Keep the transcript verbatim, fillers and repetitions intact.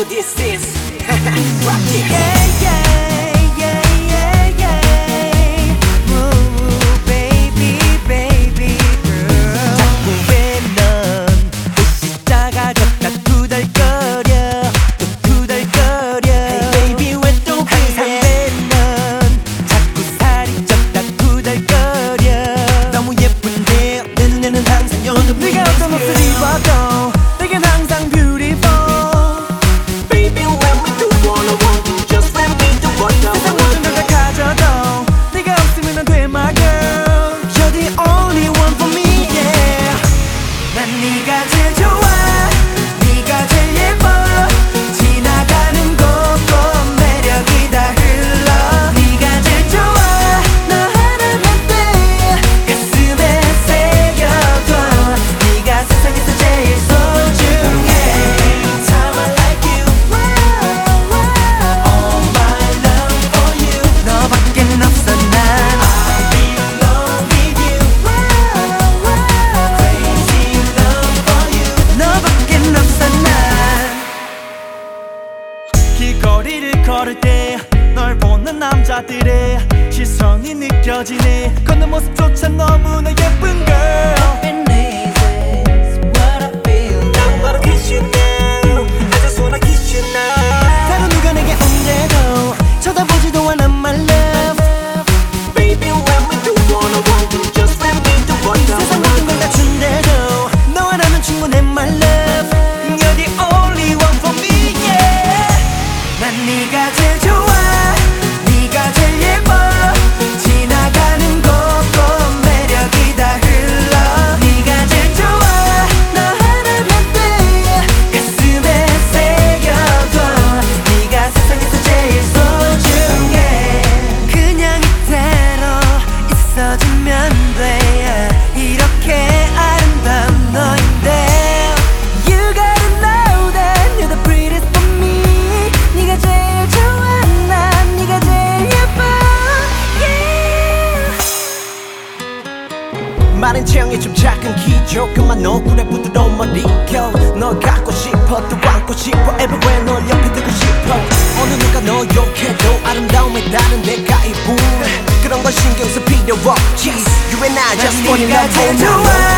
this is Rock it. Yeah, yeah, yeah, yeah, yeah. Move, baby, baby girl. 자꾸 왜 넌 옷이 작아졌다 투덜거려 또 투덜거려. Hey baby 왜 또 그래. 항상 왜 넌 자꾸 살이 쪘다 투덜거려. 너무 예쁜데 내 눈에는 항상 you're the 네가 어떤 옷을 입어도 내겐 항상 beautiful. Baby when we do what I want to just let me do what I 세상 want 모든 걸 다 가져도 네가 없으면 난 돼 my girl. You're the only one for me yeah. 난 네가 제일 좋아 네가 제일 예뻐 지나가는 곳곳 매력이 다 흘러. 네가 제일 좋아 너 하나만 돼 가슴에 새겨둬. 네가 세상에서 제일 소중해. Time I like you all my love for you. 너밖엔 없어 난 I belong with you crazy love for you. 너밖엔 없어 난. 길거리를 걸을 때 널 보는 남자들의 시선이 느껴지네. 걷는 모습조차 너무나 예쁜 girl. I wanna kiss you now I just wanna kiss you now 다른 누가 내게 온대도 쳐다보지도 않아 my love. Baby when we do what I want to just let me do what I 세상 want 모든 걸 다 준대도 너와라면 충분해 my love. You're the only one for me yeah. 난 네가 제일 좋아 네가 제일 예뻐 지나가는 곳곳 매력이 다 흘러. 네가 제일 좋아 너 하나만 돼 가슴에 새겨둬. 네가 세상에서 제일 소중해. 그냥 이대로 있어주면 돼 이렇게 아름다운 너인데. You gotta know that you're the prettiest for me. 네가 제일 좋아 난 네가 제일 예뻐 yeah. 마른 체형에 좀 작은 키 조금만 얼굴에 부드러운 머리결 널 갖고 싶어 또 안고 싶어 everywhere 널 옆에 두고 싶어. 어느 누가 너 욕해도 아름다움에 다른 내가 이쁜 그런 걸 신경 쓸 필요 없지. You and I just 난 fall in 네가 love 제일 all night long. 좋아